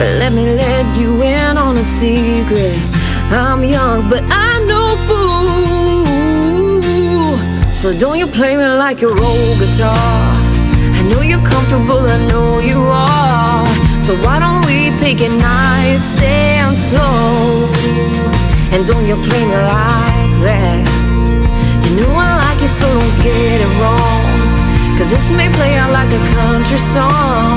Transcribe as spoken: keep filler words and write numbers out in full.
Let me let you in on a secret. I'm young, but I'm no fool. So don't you play me like your old guitar. I know you're comfortable, I know you are. So why don't we take it nice and slow? And don't you play me like that. You know I like it, so don't get it wrong. Cause this may play out like a country song.